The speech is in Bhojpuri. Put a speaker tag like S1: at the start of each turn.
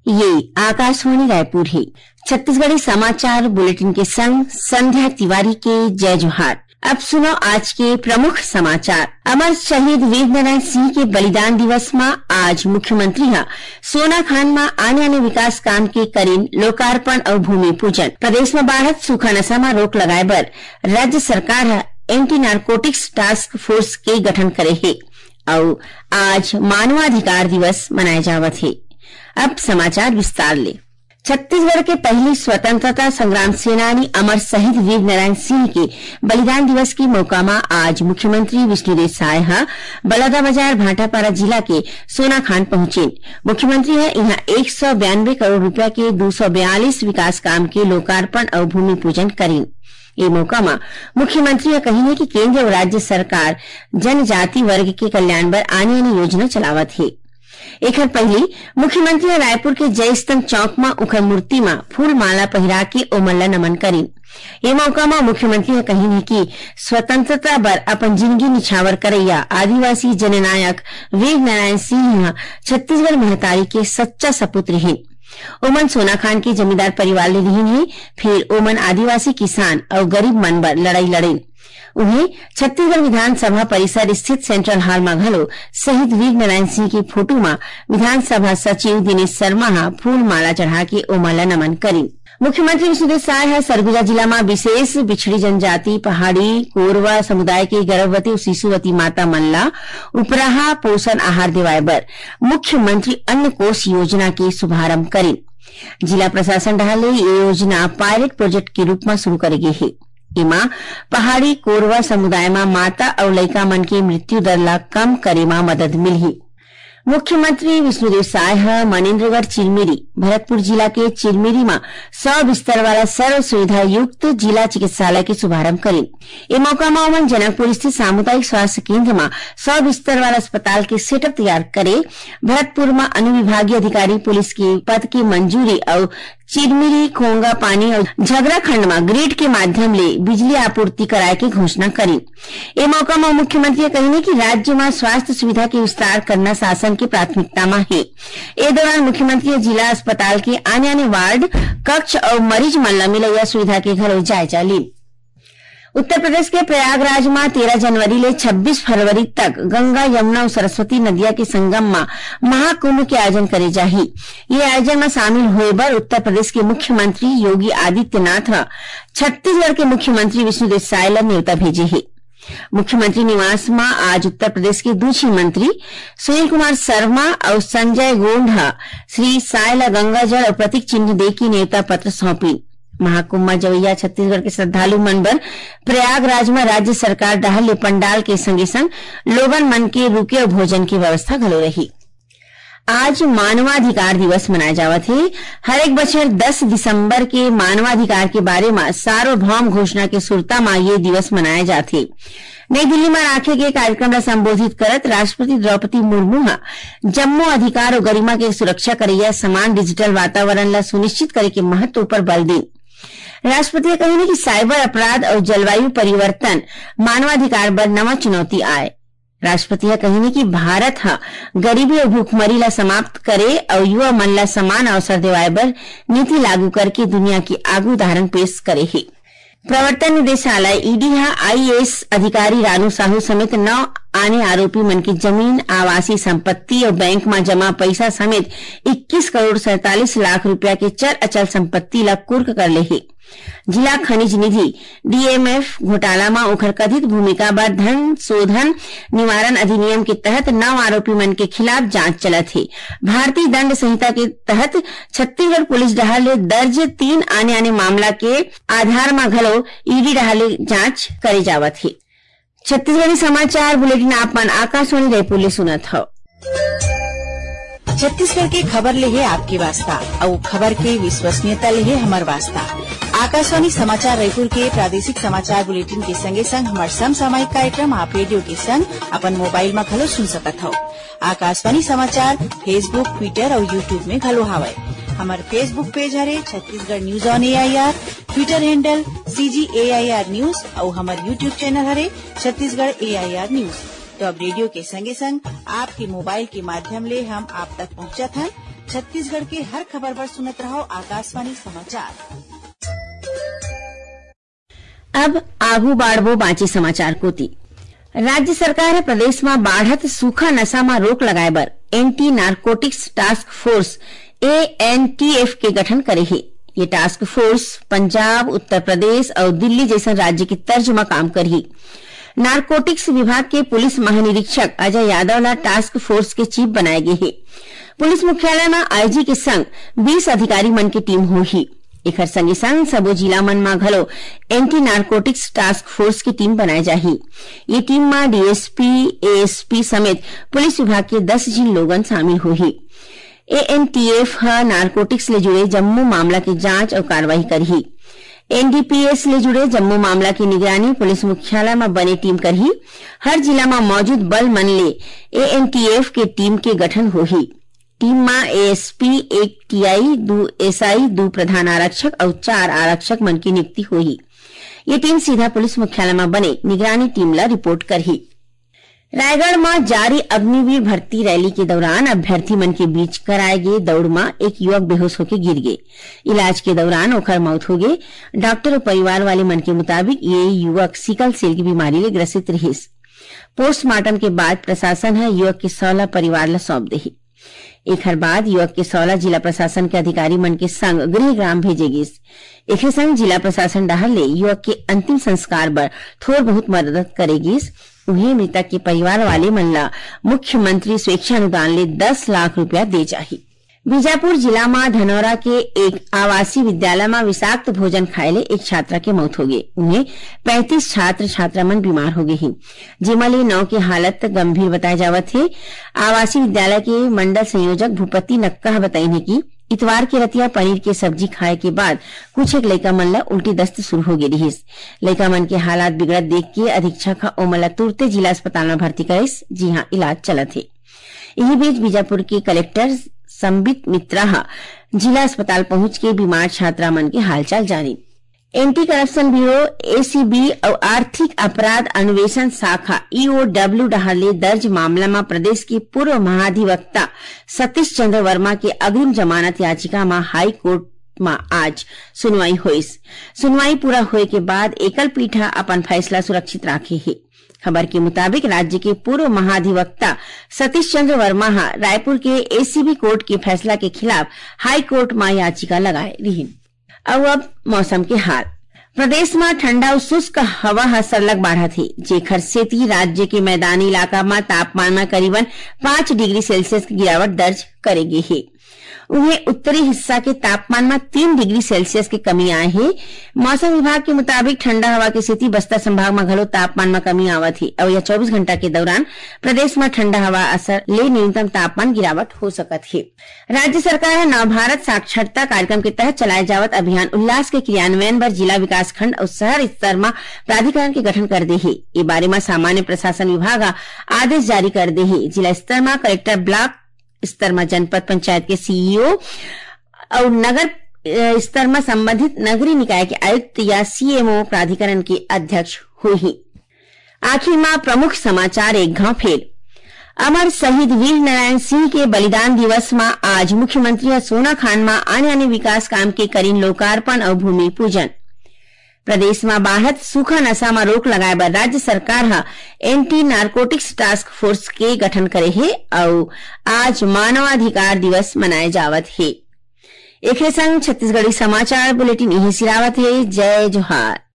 S1: ये आकाशवाणी रायपुर है। छत्तीसगढ़ी समाचार बुलेटिन के संग संध्या तिवारी के जय जोहार। अब सुनो आज के प्रमुख समाचार। अमर शहीद वीरनारायण सिंह के बलिदान दिवस में आज मुख्यमंत्री सोनाखान में आने विकास काम के करीन लोकार्पण और भूमि पूजन। प्रदेश में बढ़त सूखा नशा में रोक लगाए बर राज्य सरकार एंटी नार्कोटिक्स टास्क फोर्स के गठन करे है और आज मानवाधिकार दिवस मनाया जावत है। अब समाचार विस्तार ले। छत्तीसगढ़ के पहली स्वतंत्रता संग्राम सेनानी अमर शहीद वीरनारायण सिंह के बलिदान दिवस के मौका में आज मुख्यमंत्री विष्णुदेव साय बलौदाबाजार भाटापारा जिला के सोनाखान पहुंचे। मुख्यमंत्री यहाँ 192 करोड़ रुपया के 242 विकास काम के लोकार्पण और भूमि पूजन करें। ये मौका में मुख्यमंत्री कही कि केंद्र और राज्य सरकार जनजाति वर्ग के कल्याण पर आने योजना चलावत है। एक पहले मुख्यमंत्री रायपुर के जय स्तंभ चौक में उखर मूर्ति में फूल माला पहिरा के ओमल्ला नमन करें। ये मौका में मुख्यमंत्री कही कि स्वतंत्रता बर अपन जिंदगी निछावर करैया आदिवासी जननायक वीरनारायण सिंह छत्तीसगढ़ महतारी के सच्चा सपुत्र हैं। ओमन सोनाखान के जमींदार परिवार ले रही है, फिर ओमन आदिवासी किसान और गरीब मन बर लड़ाई लड़े। उन्हें छत्तीसगढ़ विधानसभा परिसर स्थित सेंट्रल हॉल में घलो शहीद वीरनारायण सिंह की फोटो में विधानसभा सचिव दिनेश शर्मा फूल माला चढ़ा के ओमला नमन करी। मुख्यमंत्री विष्णुदेव साय सरगुजा जिला में विशेष बिछड़ी जनजाति पहाड़ी कोरवा समुदाय के गर्भवती और शिशुवती माता मनला उपराहा पोषण आहार दिवाए बर मुख्यमंत्री अन्न कोष योजना के शुभारंभ करें। जिला प्रशासन डहाले ये योजना पायलट प्रोजेक्ट के रूप में शुरू करेगी है। इमा पहाड़ी कोरवा समुदाय में माता और लड़का मन के मृत्यु दर ला कम करे में मदद मिली। मुख्यमंत्री विष्णुदेव साय मनेन्द्रगढ़ चिरमिरी भरतपुर जिला के चिरमिरी में 100 बिस्तर वाला सर्व सुविधा युक्त जिला चिकित्सालय के शुभारंभ करें। इस मौका में जनकपुर स्थित सामुदायिक स्वास्थ्य केंद्र में 100 बिस्तर वाला अस्पताल के सेटअप तैयार करे। भरतपुर में अनुविभागीय अधिकारी पुलिस के पद की मंजूरी और चिरमिरी खोंगा पानी और झगड़ा खंड में ग्रिड के माध्यम ले बिजली आपूर्ति कराए की घोषणा करी। ये मौका में मुख्यमंत्री कही कि राज्य में स्वास्थ्य सुविधा के विस्तार करना शासन की प्राथमिकता में है। इस दौरान मुख्यमंत्री जिला अस्पताल के आने वार्ड कक्ष और मरीज मल्ला मिलैया सुविधा के घर जायजा ली। उत्तर प्रदेश के प्रयागराज में 13 जनवरी ले 26 फरवरी तक गंगा यमुना और सरस्वती नदिया के संगम में महाकुंभ के आयोजन करे जाही। ये आयोजन में शामिल हुए बर उत्तर प्रदेश के मुख्यमंत्री योगी आदित्यनाथ छत्तीसगढ़ के मुख्यमंत्री विष्णुदेव साय ला न्योता भेजे है। मुख्यमंत्री निवास में आज उत्तर प्रदेश के दूसरी मंत्री सुनील कुमार शर्मा और संजय गोंड श्री साय ला गंगा जल और प्रतीक चिन्ह दे की न्योता पत्र सौंपी। महाकुंभ में जवैया छत्तीसगढ़ के श्रद्धालु मन बर प्रयागराज में राज्य सरकार डहल पंडाल के संगे संग लोगन मन के रुके और भोजन की व्यवस्था घलो रही। आज मानवाधिकार दिवस मनाया जावत है। हर एक बछर 10 दिसंबर के मानवाधिकार के बारे में सार्वभौम घोषणा के सुरता में ये दिवस मनाया जाथे। नई दिल्ली में राखे गए कार्यक्रम ला संबोधित करत राष्ट्रपति द्रौपदी मुर्मू जम्मू अधिकार और गरिमा के सुरक्षा करैया समान डिजिटल वातावरण ला सुनिश्चित करे के महत्व पर बल दी। राष्ट्रपति कही कि साइबर अपराध और जलवायु परिवर्तन मानवाधिकार पर नवा चुनौती आए। राष्ट्रपति कही कि भारत गरीबी और भूखमरी ला समाप्त करे और युवा मन ला समान अवसर दिवाए बर नीति लागू करके दुनिया की आगू उदाहरण पेश करे है। प्रवर्तन निदेशालय ईडी आईएएस अधिकारी रानू साहू समेत 9 आने आरोपी मन की जमीन आवासीय संपत्ति और बैंक में जमा पैसा समेत 21 करोड़ 47 लाख रुपया के चर अचल संपत्ति ला कुर्क कर ले है। जिला खनिज निधि डीएमएफ घोटाला में उखर कथित भूमिका बर धन शोधन निवारण अधिनियम के तहत 9 आरोपी मन के खिलाफ जांच चलत है। भारतीय दंड संहिता के तहत छत्तीसगढ़ पुलिस डहाले दर्ज 3 आने मामला के आधार में घलो ईडी डहाले जांच करे जावत है। छत्तीसगढ़ी समाचार बुलेटिन आपमन आकाशवाणी रायपुर ले सुनत हो।
S2: छत्तीसगढ़ के खबर ले है आपके वास्ता और खबर के विश्वसनीयता ले है हमार वास्ता। आकाशवाणी समाचार रायपुर के प्रादेशिक समाचार बुलेटिन के संगे संग हमार समसामयिक कार्यक्रम आप रेडियो के संग अपन मोबाइल में घलो सुन सकत हो। आकाशवाणी समाचार फेसबुक ट्विटर और यूट्यूब में घलो हावय। हमार फेसबुक पेज हरे Chhattisgarh news on AIR, Twitter handle CGAIR news और हमार यूट्यूब चैनल हरे छत्तीसगढ़ AIR न्यूज। तो अब रेडियो के संगे संग आपके मोबाइल के माध्यम ले हम आप तक पहुंचत हन। छत्तीसगढ़ के हर खबर पर सुनत रहो आकाशवाणी समाचार।
S1: अब आगू बाढ़बो बाँचे समाचार कोती। राज्य सरकार प्रदेश में बाढ़त सूखा नशा में रोक लगाए बर anti narcotics task force ANTF के गठन करे है। ये टास्क फोर्स पंजाब, उत्तर प्रदेश और दिल्ली जैसे राज्य की तर्ज में काम करही। नारकोटिक्स विभाग के पुलिस महानिरीक्षक अजय यादव ला टास्क फोर्स के चीफ बनाए गए है। पुलिस मुख्यालय में आईजी के संग 20 अधिकारी मन की टीम होही। एकर संगे संग सबो जिला मन में घलो एंटी नारकोटिक्स टास्क फोर्स की टीम बनाए जाही। ये टीम में DSP, ASP समेत पुलिस विभाग के 10 जिन लोगन शामिल होही। ANTF नारकोटिक्स ले जुड़े जम्मू मामला की जांच और कार्रवाई करही। NDPS ले जुड़े जम्मू मामला की निगरानी पुलिस मुख्यालय में बने टीम करही। हर जिला में मौजूद बल मन ले ANTF के टीम के गठन होही। टीम में ASP, 1 TI, 2 SI, 2 प्रधान आरक्षक और 4 आरक्षक मन की नियुक्ति होही। ये टीम सीधा पुलिस मुख्यालय में बने निगरानी टीम ला रिपोर्ट करही। रायगढ़ में जारी अग्निवीर भर्ती रैली के दौरान अभ्यर्थी मन के बीच कराए गए दौड़ में एक युवक बेहोश होकर गिर गए। इलाज के दौरान ओकर मौत हो गई। डॉक्टर और परिवार वाले मन के मुताबिक ये युवक सिकल सेल की बीमारी ले ग्रसित रहिस। पोस्टमार्टम के बाद प्रशासन है युवक के 16 परिवार ला सौंप देही। एकर बाद युवक के 16 जिला प्रशासन के अधिकारी मन के संग गृह ग्राम भेजे गिस। एके संग जिला प्रशासन डहर ले युवक के अंतिम संस्कार बर थोड़ बहुत मदद करेगिस। उन्हें मृतक के परिवार वाले मन ला मुख्यमंत्री स्वेच्छानुदान ले 10 लाख रुपया दे जाही। बीजापुर जिला में धनौरा के एक आवासीय विद्यालय में विषाक्त भोजन खाए ले एक छात्रा के मौत हो गई। उन्हें 35 छात्र छात्रा मन बीमार हो गए हैं, जिमले 9 की हालत गंभीर बताए जावत है। आवासीय विद्यालय के मंडल संयोजक भूपति नक्का बताई कि इतवार के रतिया पनीर के सब्जी खाए के बाद कुछ एक लड़का मन ला उल्टी दस्त शुरू हो गई रही। लड़का मन के हालात बिगड़त देख के अधीक्षक ओमला तुरते जिला अस्पताल में भर्ती करिस। जी हाँ, इलाज चलत है। यही बीच बीजापुर के कलेक्टर संबित मित्रा जिला अस्पताल पहुंच के बीमार छात्रा मन के हालचाल जानी। एंटी करप्शन ब्यूरो ACB और आर्थिक अपराध अन्वेषण शाखा EOW डहाले दर्ज मामला में प्रदेश के पूर्व महाधिवक्ता सतीश चंद्र वर्मा के अग्रिम जमानत याचिका में हाई कोर्ट में आज सुनवाई हुई। सुनवाई पूरा होए के बाद एकल पीठा अपन फैसला सुरक्षित राखे है। खबर के मुताबिक राज्य के पूर्व महाधिवक्ता सतीश चंद्र वर्मा रायपुर के ACB कोर्ट के फैसला के खिलाफ हाई कोर्ट में याचिका लगाए रही। अब मौसम के हाल। प्रदेश में ठंडा और शुष्क हवा सरलग बढ़ा थी, जेखर सेती राज्य के मैदानी इलाका में तापमान में करीबन 5 डिग्री सेल्सियस की गिरावट दर्ज करेगी है। उन्हें उत्तरी हिस्सा के तापमान में 3 डिग्री सेल्सियस की कमी आई है। मौसम विभाग के मुताबिक ठंडा हवा के स्थिति बस्तर संभाग में घलो तापमान में कमी आवत है और यह 24 घंटा के दौरान प्रदेश में ठंडा हवा असर ले न्यूनतम तापमान गिरावट हो सकत है। राज्य सरकार नव भारत साक्षरता कार्यक्रम के तहत चलाए जावत अभियान उल्लास के क्रियान्वयन पर जिला विकास खंड और शहर स्तर में प्राधिकरण के गठन कर दे है। ये बारे में सामान्य प्रशासन विभाग आदेश जारी कर दे है। जिला स्तर में कलेक्टर, ब्लॉक स्तर में जनपद पंचायत के CEO और नगर स्तर में संबंधित नगरीय निकाय के आयुक्त या CMO प्राधिकरण के अध्यक्ष हुई। आखिर में प्रमुख समाचार एक घाव फेर। अमर शहीद वीर नारायण सिंह के बलिदान दिवस में आज मुख्यमंत्री सोनाखान में आने विकास काम के करीन लोकार्पण और भूमि पूजन। प्रदेश में बाढ़त सूखा नशा में रोक लगाए बर राज्य सरकार एंटी नारकोटिक्स टास्क फोर्स के गठन करे है और आज मानवाधिकार दिवस मनाए जावत है। एक संग छत्तीसगढ़ी समाचार बुलेटिन यही सिरावत है। जय जोहार।